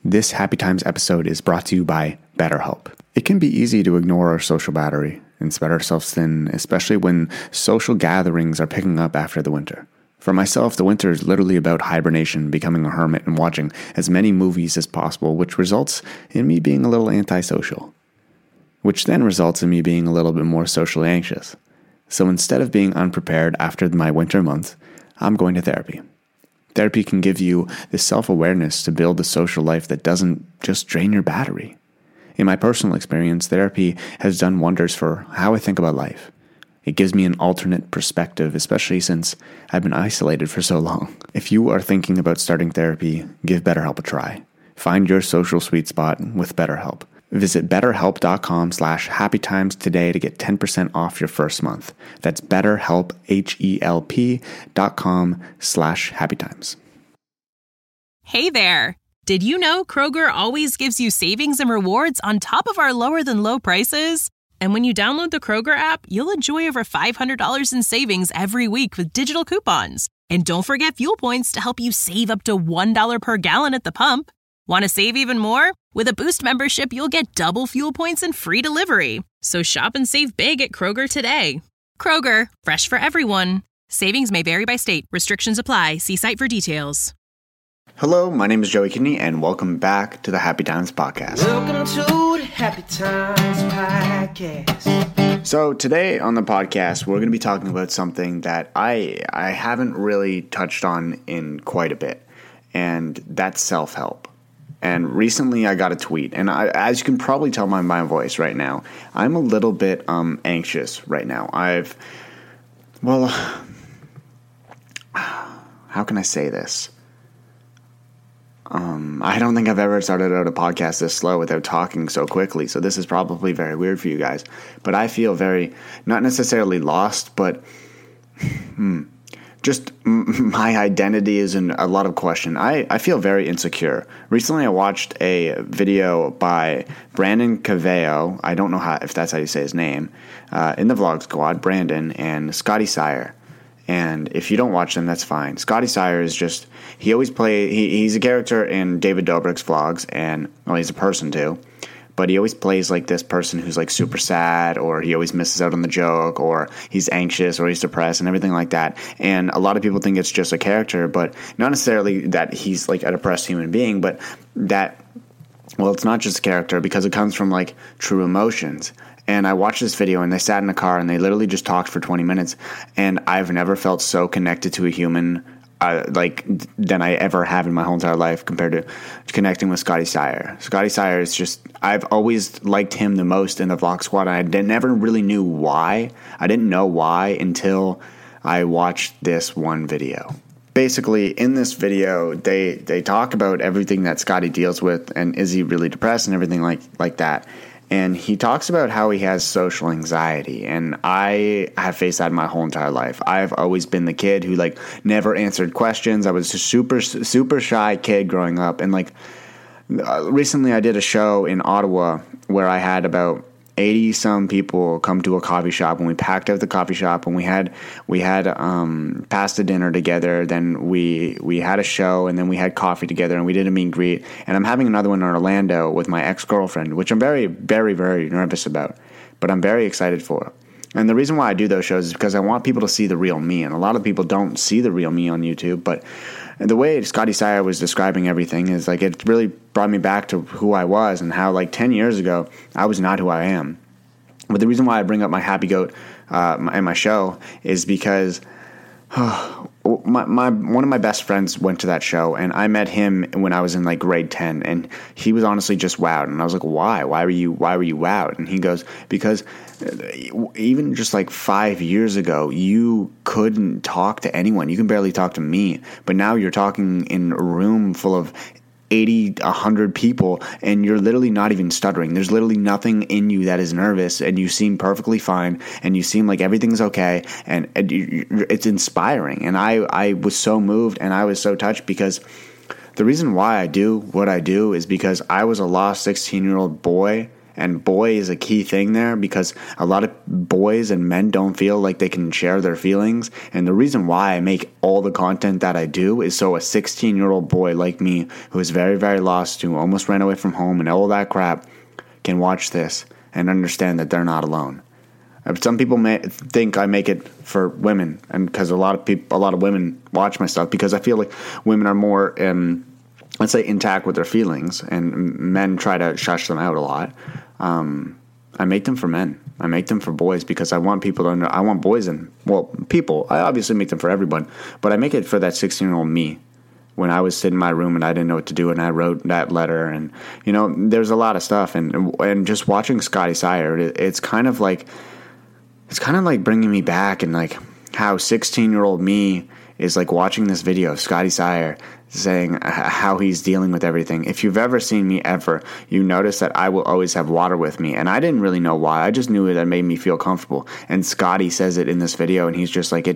This Happy Times episode is brought to you by BetterHelp. It can be easy to ignore our social battery and spread ourselves thin, especially when social gatherings are picking up after the winter. For myself, the winter is literally about hibernation, becoming a hermit, and watching as many movies as possible, which results in me being a little antisocial, which then results in me being a little bit more socially anxious. So instead of being unprepared after my winter month, I'm going to therapy. Therapy can give you the self-awareness to build a social life that doesn't just drain your battery. In my personal experience, therapy has done wonders for how I think about life. It gives me an alternate perspective, especially since I've been isolated for so long. If you are thinking about starting therapy, give BetterHelp a try. Find your social sweet spot with BetterHelp. Visit betterhelp.com/happytimes today to get 10% off your first month. That's betterhelp, HELP.com/happytimes. Hey there! Did you know Kroger always gives you savings and rewards on top of our lower than low prices? And when you download the Kroger app, you'll enjoy over $500 in savings every week with digital coupons. And don't forget fuel points to help you save up to $1 per gallon at the pump. Want to save even more? With a Boost membership, you'll get double fuel points and free delivery. So shop and save big at Kroger today. Kroger, fresh for everyone. Savings may vary by state. Restrictions apply. See site for details. Hello, my name is Joey Kidney, and welcome back to the Happy Times Podcast. Welcome to the Happy Times Podcast. So today on the podcast, we're going to be talking about something that I haven't really touched on in quite a bit, and that's self-help. And recently I got a tweet, and as you can probably tell by my voice right now, I'm a little bit anxious right now. How can I say this? I don't think I've ever started out a podcast this slow without talking so quickly, so this is probably very weird for you guys. But I feel very, not necessarily lost, but just my identity is in a lot of question. I feel very insecure. Recently I watched a video by Brandon Caveo, I don't know if that's how you say his name, in the Vlog Squad, Brandon, and Scotty Sire. And if you don't watch them, that's fine. Scotty Sire is just, he's a character in David Dobrik's vlogs, and, well, he's a person too, but he always plays like this person who's like super sad, or he always misses out on the joke, or he's anxious, or he's depressed, and everything like that. And a lot of people think it's just a character, but not necessarily that he's like a depressed human being, but that, well, it's not just a character because it comes from like true emotions. And I watched this video, and they sat in a car, and they literally just talked for 20 minutes. And I've never felt so connected to a human than I ever have in my whole entire life compared to connecting with Scotty Sire. Scotty Sire is just, I've always liked him the most in the Vlog Squad. And I never really knew why. I didn't know why until I watched this one video. Basically, in this video, they talk about everything that Scotty deals with, and is he really depressed and everything like that. And he talks about how he has social anxiety, and I have faced that my whole entire life. I've always been the kid who like never answered questions. I was a super shy kid growing up, and recently I did a show in Ottawa where I had about 80 some people come to a coffee shop, and we packed out the coffee shop, and we had pasta dinner together. Then we had a show, and then we had coffee together, and we did a meet and greet. And I'm having another one in Orlando with my ex-girlfriend, which I'm very, very, very nervous about, but I'm very excited for. And the reason why I do those shows is because I want people to see the real me, and a lot of people don't see the real me on YouTube. But the way Scotty Sire was describing everything is like, it really brought me back to who I was, and how like 10 years ago I was not who I am. But the reason why I bring up my Happy Goat in my show is because one of my best friends went to that show, and I met him when I was in like grade 10, and he was honestly just wowed. And I was like, why were you wowed? And he goes, because even just like 5 years ago, you couldn't talk to anyone. You can barely talk to me, but now you're talking in a room full of 80, 100 people, and you're literally not even stuttering. There's literally nothing in you that is nervous, and you seem perfectly fine, and you seem like everything's okay, and it's inspiring. And I was so moved, and I was so touched, because the reason why I do what I do is because I was a lost 16-year-old boy, And boy is a key thing there, because a lot of boys and men don't feel like they can share their feelings. And the reason why I make all the content that I do is so a 16-year-old boy like me, who is very, very lost, who almost ran away from home and all that crap, can watch this and understand that they're not alone. Some people may think I make it for women, and because a lot of women watch my stuff, because I feel like women are more, let's say, intact with their feelings, and men try to shush them out a lot. I make them for men. I make them for boys, because I want people to know. I want boys and, well, people. I obviously make them for everyone, but I make it for that 16-year-old me. When I was sitting in my room and I didn't know what to do, and I wrote that letter, and there's a lot of stuff, and just watching Scotty Sire, it's kind of like bringing me back, and like how 16-year-old me is like watching this video of Scotty Sire saying how he's dealing with everything. If you've ever seen me ever, you notice that I will always have water with me, and I didn't really know why. I just knew it made me feel comfortable. And Scotty says it in this video, and he's just like,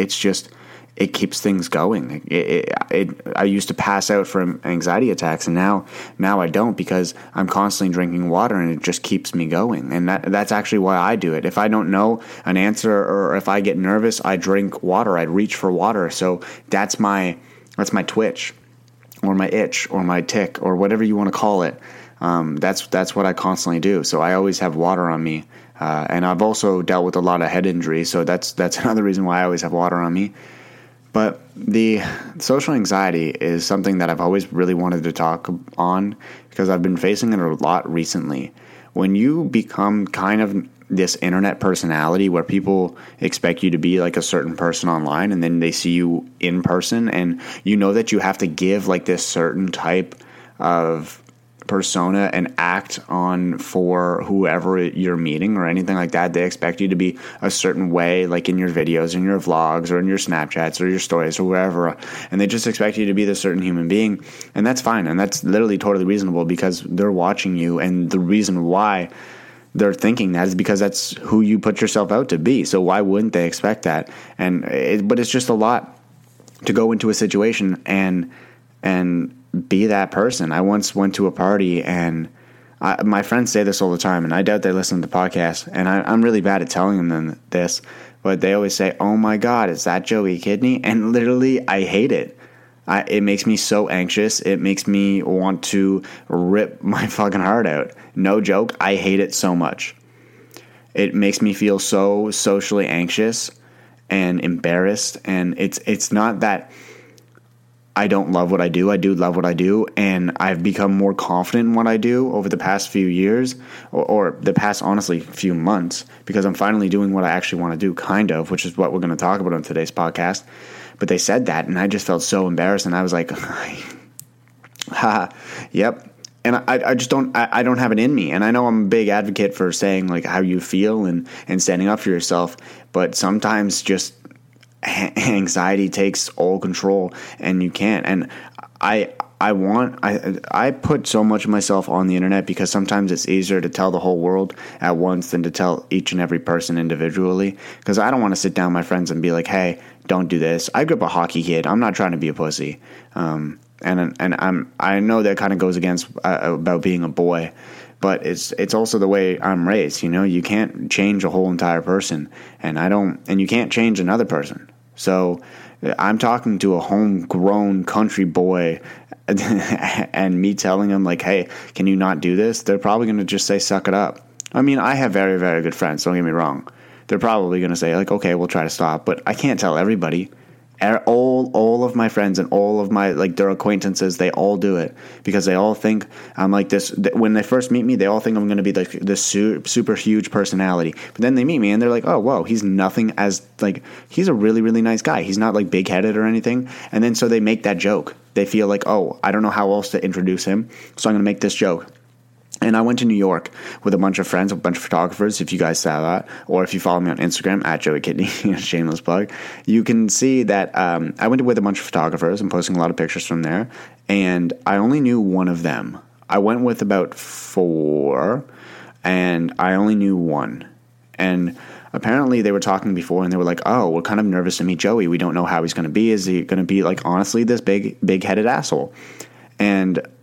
it keeps things going. I used to pass out from anxiety attacks, and now I don't, because I'm constantly drinking water, and it just keeps me going. And that's actually why I do it. If I don't know an answer, or if I get nervous, I drink water. I reach for water. So that's my twitch, or my itch, or my tick, or whatever you want to call it. That's what I constantly do. So I always have water on me. And I've also dealt with a lot of head injuries, so that's another reason why I always have water on me. But the social anxiety is something that I've always really wanted to talk on, because I've been facing it a lot recently. When you become kind of this internet personality where people expect you to be like a certain person online, and then they see you in person, and you know that you have to give like this certain type of persona and act on for whoever you're meeting or anything like that. They expect you to be a certain way, like in your videos, in your vlogs, or in your Snapchats, or your stories, or wherever, and they just expect you to be this certain human being. And that's fine, and that's literally totally reasonable, because they're watching you, and the reason why they're thinking that is because that's who you put yourself out to be. So why wouldn't they expect that? But it's just a lot to go into a situation and be that person. I once went to a party, and my friends say this all the time, and I doubt they listen to the podcast, and I'm really bad at telling them this, but they always say, "Oh my God, is that Joey Kidney?" And literally, I hate it. It makes me so anxious. It makes me want to rip my fucking heart out. No joke. I hate it so much. It makes me feel so socially anxious and embarrassed, and it's not that I don't love what I do. I do love what I do, and I've become more confident in what I do over the past few years, or the past, honestly, few months, because I'm finally doing what I actually want to do, kind of, which is what we're going to talk about on today's podcast. But they said that, and I just felt so embarrassed, and I was like, haha, yep. And I just don't have it in me. And I know I'm a big advocate for saying like how you feel and standing up for yourself, but sometimes just anxiety takes all control, and you can't. And I put so much of myself on the internet because sometimes it's easier to tell the whole world at once than to tell each and every person individually, because I don't want to sit down with my friends and be like, hey, don't do this. I grew up a hockey kid. I'm not trying to be a pussy. And I know that kind of goes against about being a boy, but it's also the way I'm raised. You can't change a whole entire person, and you can't change another person. So I'm talking to a homegrown country boy, and me telling him like, hey, can you not do this? They're probably going to just say, suck it up. I mean, I have very, very good friends. Don't get me wrong. They're probably going to say like, okay, we'll try to stop, but I can't tell everybody. All of my friends and all of my their acquaintances, they all do it because they all think I'm like this. When they first meet me, they all think I'm going to be like this super huge personality. But then they meet me and they're like, oh, whoa, he's nothing as he's a really, really nice guy. He's not like big headed or anything. And then so they make that joke. They feel like, oh, I don't know how else to introduce him, so I'm going to make this joke. And I went to New York with a bunch of friends, a bunch of photographers, if you guys saw that, or if you follow me on Instagram, at Joey Kidney, shameless plug, you can see that I went with a bunch of photographers. I'm posting a lot of pictures from there, and I only knew one of them. I went with about 4, and I only knew one. And apparently they were talking before, and they were like, oh, we're kind of nervous to meet Joey. We don't know how he's going to be. Is he going to be, honestly, this big-headed asshole? And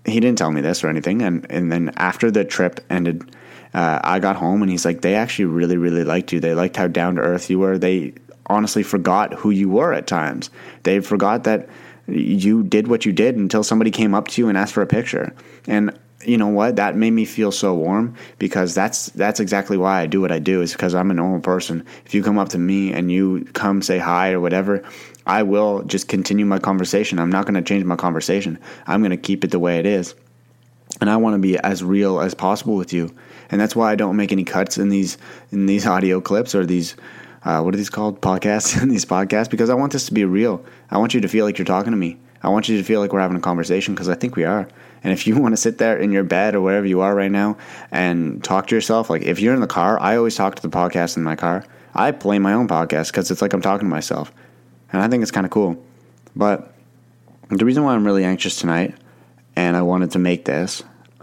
he didn't tell me this or anything. And then after the trip ended, I got home and he's like, they actually really, really liked you. They liked how down to earth you were. They honestly forgot who you were at times. They forgot that you did what you did until somebody came up to you and asked for a picture. And you know what? That made me feel so warm, because that's exactly why I do what I do, is because I'm a normal person. If you come up to me and you come say hi or whatever, I will just continue my conversation. I'm not going to change my conversation. I'm going to keep it the way it is. And I want to be as real as possible with you. And that's why I don't make any cuts in these audio clips or these what are these called? Podcasts? In these podcasts, because I want this to be real. I want you to feel like you're talking to me. I want you to feel like we're having a conversation, because I think we are. And if you want to sit there in your bed or wherever you are right now and talk to yourself, like if you're in the car, I always talk to the podcast in my car. I play my own podcast because it's like I'm talking to myself. And I think it's kind of cool. But the reason why I'm really anxious tonight, and I wanted to make this,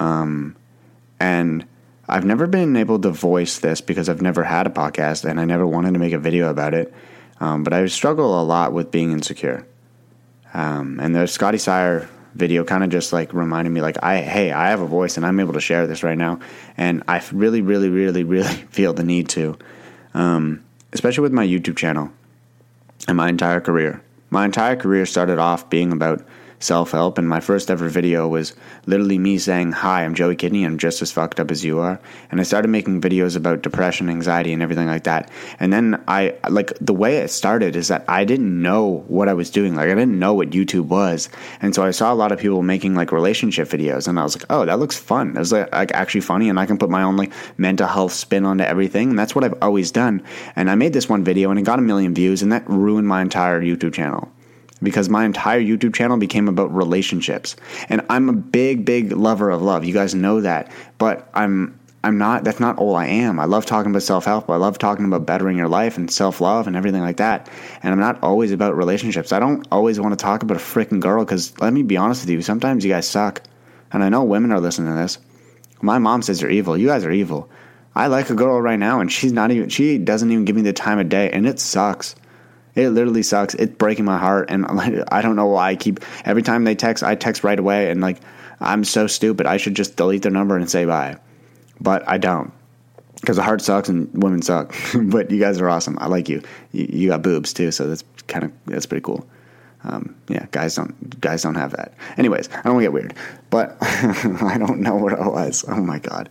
and I've never been able to voice this because I've never had a podcast and I never wanted to make a video about it. But I struggle a lot with being insecure. And the Scotty Sire video kind of just like reminded me, like, I have a voice and I'm able to share this right now. And I really, really, really, really feel the need to, especially with my YouTube channel and my entire career. My entire career started off being about self-help, and my first ever video was literally me saying, hi, I'm Joey Kidney, I'm just as fucked up as you are. And I started making videos about depression, anxiety, and everything like that. And then the way it started is that I didn't know what I was doing. Like, I didn't know what YouTube was. And so I saw a lot of people making like relationship videos, and I was like, oh, that looks fun. It was like actually funny, and I can put my own like mental health spin onto everything. And that's what I've always done. And I made this one video and it got 1 million views, and that ruined my entire YouTube channel. Because my entire YouTube channel became about relationships. And I'm a big, big lover of love. You guys know that. But I'm not, that's not all I am. I love talking about self-help. I love talking about bettering your life and self-love and everything like that. And I'm not always about relationships. I don't always want to talk about a freaking girl, because let me be honest with you, sometimes you guys suck. And I know women are listening to this. My mom says you're evil. You guys are evil. I like a girl right now and she doesn't even give me the time of day, and it sucks. It literally sucks. It's breaking my heart, and I don't know why every time they text, I text right away, and like, I'm so stupid. I should just delete their number and say bye. But I don't, because the heart sucks and women suck. But you guys are awesome. I like you. You got boobs too, so that's pretty cool. Yeah, guys don't have that. Anyways, I don't want to get weird, but I don't know what it was. Oh my God.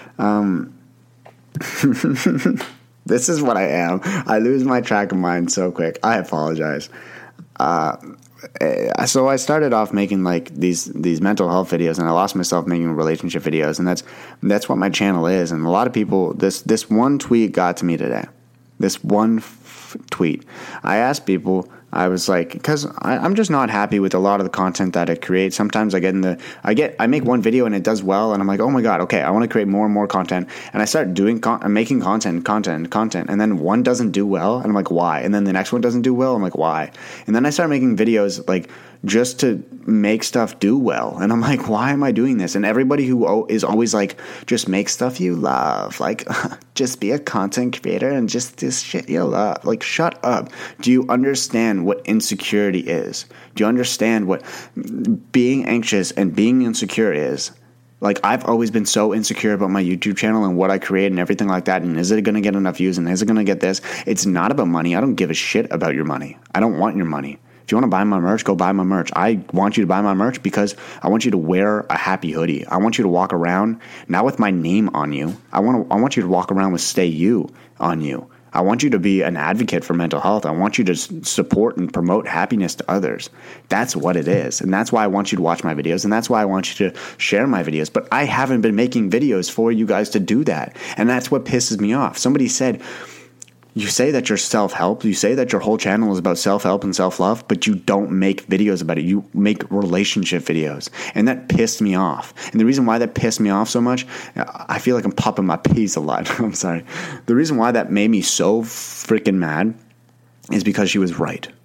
This is what I am. I lose my track of mind so quick. I apologize. So I started off making like these mental health videos, and I lost myself making relationship videos, and that's what my channel is. And a lot of people, this one tweet got to me today. This one tweet. I asked people, I was like, because I'm just not happy with a lot of the content that I create. Sometimes I make one video and it does well, and I'm like, oh my God, okay, I want to create more and more content. And I start making content, and then one doesn't do well, and I'm like, why? And then the next one doesn't do well, I'm like, why? And then I start making videos like just to make stuff do well, and I'm like, why am I doing this? And everybody who is always like, just make stuff you love, like just be a content creator and just this shit you love, like, shut up. Do you understand what insecurity is? Do you understand what being anxious and being insecure is? Like, I've always been so insecure about my YouTube channel and what I create and everything like that, and is it going to get enough views, and is it going to get this? It's not about money. I don't give a shit about your money. I don't want your money. If you want to buy my merch, go buy my merch. I want you to buy my merch because I want you to wear a happy hoodie. I want you to walk around, not with my name on you. I want you to walk around with Stay You on you. I want you to be an advocate for mental health. I want you to support and promote happiness to others. That's what it is. And that's why I want you to watch my videos. And that's why I want you to share my videos. But I haven't been making videos for you guys to do that. And that's what pisses me off. Somebody said, you say that you're self-help, you say that your whole channel is about self-help and self-love, but you don't make videos about it. You make relationship videos. And that pissed me off. And the reason why that pissed me off so much, I feel like I'm popping my peas a lot. I'm sorry. The reason why that made me so freaking mad is because she was right.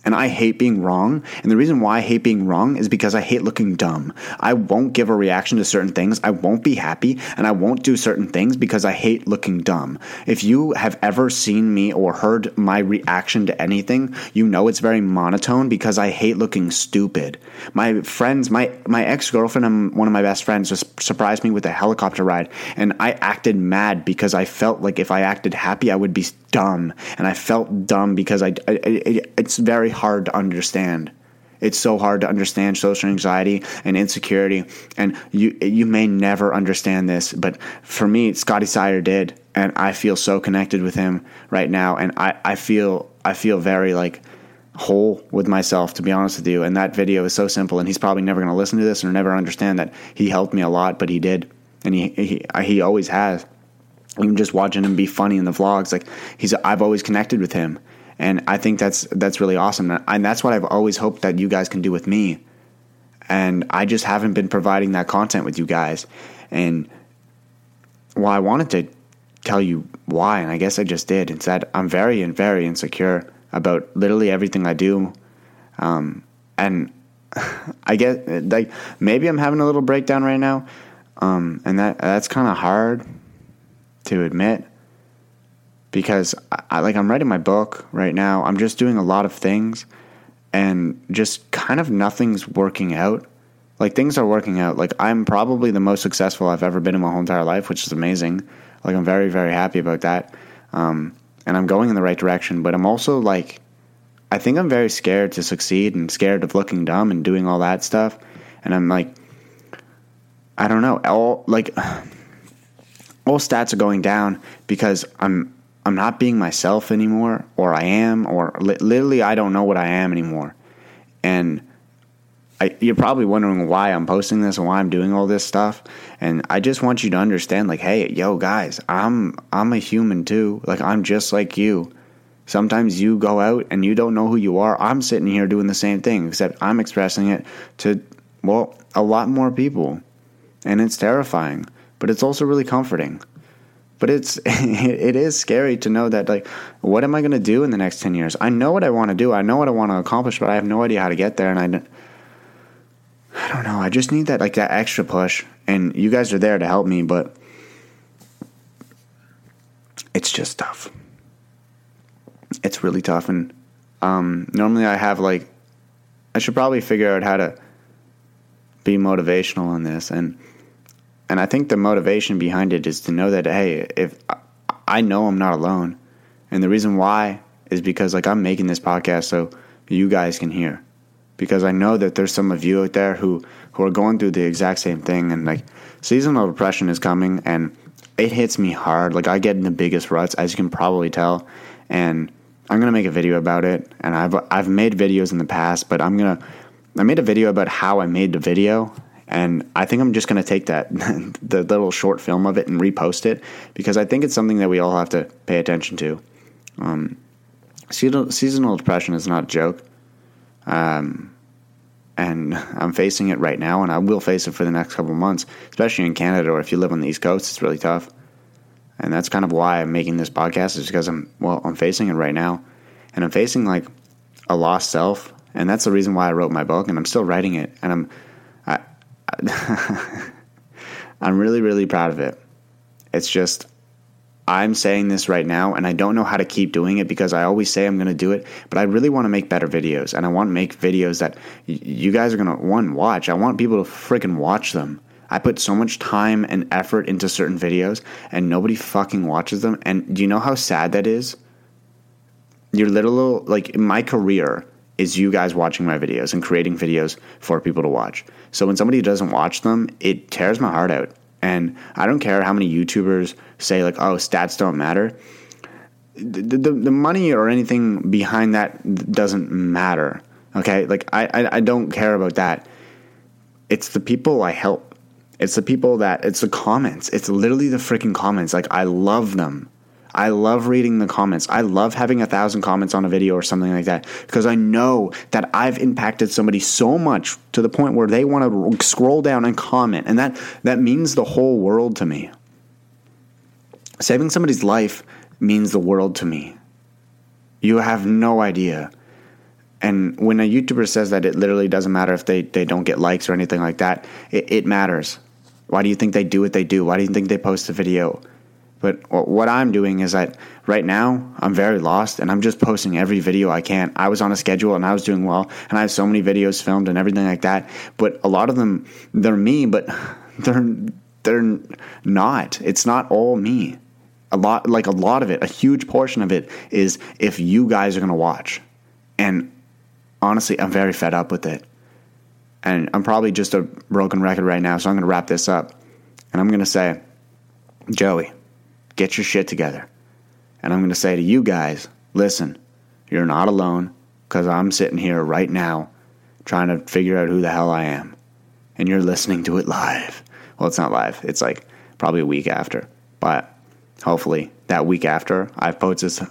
And I hate being wrong. And the reason why I hate being wrong is because I hate looking dumb. I won't give a reaction to certain things. I won't be happy. And I won't do certain things because I hate looking dumb. If you have ever seen me or heard my reaction to anything, you know it's very monotone because I hate looking stupid. My friends, my ex-girlfriend and one of my best friends just surprised me with a helicopter ride. And I acted mad because I felt like if I acted happy, I would be dumb. And I felt dumb because it's very hard to understand. It's so hard to understand social anxiety and insecurity, and you may never understand this, but for me, Scotty Sire did, and I feel so connected with him right now, and I feel very like whole with myself, to be honest with you. And that video is so simple, and he's probably never going to listen to this or never understand that he helped me a lot, but he did, and he always has. Even just watching him be funny in the vlogs, like I've always connected with him. And I think that's really awesome. And that's what I've always hoped that you guys can do with me. And I just haven't been providing that content with you guys. And well, I wanted to tell you why, and I guess I just did. It's that I'm very, very insecure about literally everything I do. And I get like maybe I'm having a little breakdown right now. And that's kind of hard to admit. Because I'm writing my book right now. I'm just doing a lot of things, and just kind of nothing's working out. Like, things are working out. Like, I'm probably the most successful I've ever been in my whole entire life, which is amazing. Like, I'm very, very happy about that. And I'm going in the right direction. But I'm also like, I think I'm very scared to succeed and scared of looking dumb and doing all that stuff. And I'm like, I don't know. All stats are going down because I'm not being myself anymore, or I am, or literally I don't know what I am anymore. And you're probably wondering why I'm posting this and why I'm doing all this stuff. And I just want you to understand, like, hey, yo, guys, I'm a human too. Like, I'm just like you. Sometimes you go out and you don't know who you are. I'm sitting here doing the same thing, except I'm expressing it to, well, a lot more people. And it's terrifying, but it's also really comforting. But it is scary to know that, like, what am I going to do in the next 10 years? I know what I want to do. I know what I want to accomplish, but I have no idea how to get there. And I don't know. I just need that, like, that extra push. And you guys are there to help me, but it's just tough. It's really tough. And normally I have, like, I should probably figure out how to be motivational in this. And I think the motivation behind it is to know that, hey, if I know I'm not alone. And the reason why is because, like, I'm making this podcast so you guys can hear. Because I know that there's some of you out there who are going through the exact same thing. And, like, seasonal depression is coming, and it hits me hard. Like, I get in the biggest ruts, as you can probably tell. And I'm going to make a video about it. And I've made videos in the past, but I made a video about how I made the video. And I think I'm just going to take that, the little short film of it, and repost it, because I think it's something that we all have to pay attention to. Seasonal depression is not a joke. And I'm facing it right now, and I will face it for the next couple of months, especially in Canada, or if you live on the East Coast, it's really tough. And that's kind of why I'm making this podcast, is because I'm facing it right now. And I'm facing, like, a lost self, and that's the reason why I wrote my book, and I'm still writing it, and I'm really, really proud of it. It's just, I'm saying this right now, and I don't know how to keep doing it, because I always say I'm going to do it, but I really want to make better videos, and I want to make videos that you guys are going to, watch. I want people to freaking watch them. I put so much time and effort into certain videos, and nobody fucking watches them, and do you know how sad that is? You're literally, like, my career is you guys watching my videos and creating videos for people to watch. So when somebody doesn't watch them, it tears my heart out. And I don't care how many YouTubers say, like, oh, stats don't matter. The money or anything behind that doesn't matter. Okay? Like, I don't care about that. It's the people I help. It's the people it's the comments. It's literally the freaking comments. Like, I love them. I love reading the comments. I love having 1,000 comments on a video or something like that, because I know that I've impacted somebody so much to the point where they want to scroll down and comment, and that means the whole world to me. Saving somebody's life means the world to me. You have no idea. And when a YouTuber says that it literally doesn't matter if they don't get likes or anything like that, it matters. Why do you think they do what they do? Why do you think they post a video? But what I'm doing is that right now I'm very lost and I'm just posting every video I can. I was on a schedule and I was doing well and I have so many videos filmed and everything like that. But a lot of them, they're me, but they're not. It's not all me. A lot of it, a huge portion of it is if you guys are going to watch. And honestly, I'm very fed up with it. And I'm probably just a broken record right now, so I'm going to wrap this up. And I'm going to say, Joey, get your shit together. And I'm going to say to you guys, listen, you're not alone, because I'm sitting here right now trying to figure out who the hell I am. And you're listening to it live. Well, it's not live. It's like probably a week after. But hopefully that week after I've posted,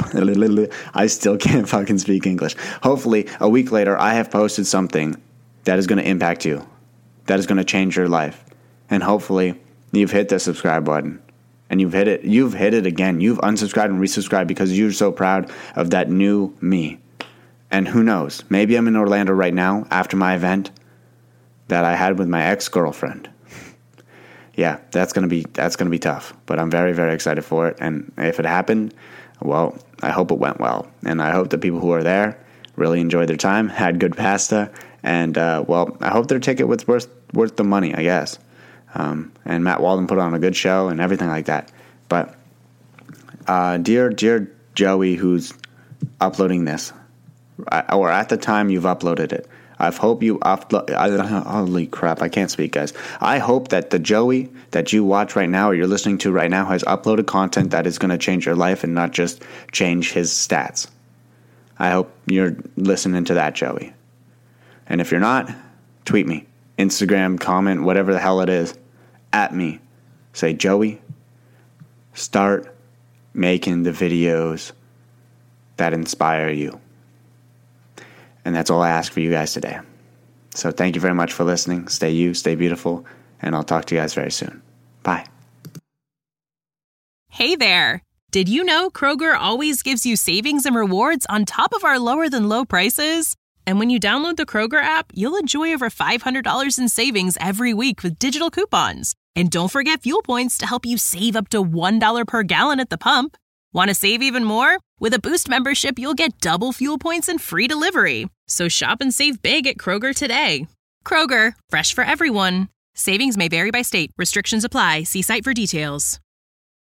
I still can't fucking speak English. Hopefully a week later I have posted something that is going to impact you, that is going to change your life. And hopefully you've hit the subscribe button and you've hit it again. You've unsubscribed and resubscribed because you're so proud of that new me. And who knows, maybe I'm in Orlando right now after my event that I had with my ex-girlfriend. Yeah, that's gonna be tough, but I'm very, very excited for it. And if it happened, well, I hope it went well, and I hope the people who are there really enjoyed their time, had good pasta, and well, I hope their ticket was worth the money, I guess. And Matt Walden put on a good show and everything like that. But dear Joey, who's uploading this, or at the time you've uploaded it, I hope you holy crap, I can't speak, guys. I hope that the Joey that you watch right now or you're listening to right now has uploaded content that is going to change your life and not just change his stats. I hope you're listening to that, Joey. And if you're not, tweet me, Instagram, comment, whatever the hell it is, at me. Say, Joey, start making the videos that inspire you. And that's all I ask for you guys today. So thank you very much for listening. Stay you, stay beautiful, and I'll talk to you guys very soon. Bye. Hey there. Did you know Kroger always gives you savings and rewards on top of our lower than low prices? And when you download the Kroger app, you'll enjoy over $500 in savings every week with digital coupons. And don't forget fuel points to help you save up to $1 per gallon at the pump. Want to save even more? With a Boost membership, you'll get double fuel points and free delivery. So shop and save big at Kroger today. Kroger, fresh for everyone. Savings may vary by state. Restrictions apply. See site for details.